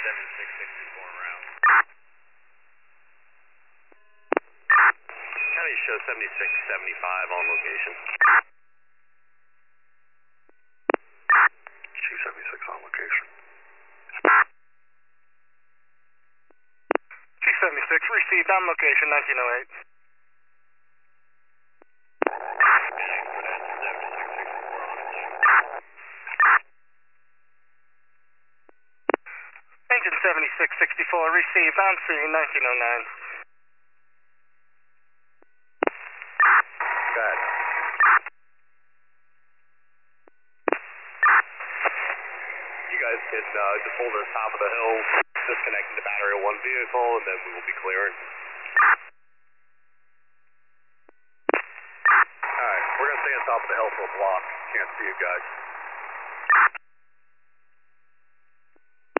7664 around. County show 7675 on location. Chief 76 on location. Chief 76, received on location, 1908. Engine 7664, received on scene, 1909. Good. You guys can just hold at the top of the hill, disconnecting the battery of one vehicle, and then we will be clearing. Alright, we're going to stay on top of the hill for a block. Can't see you guys.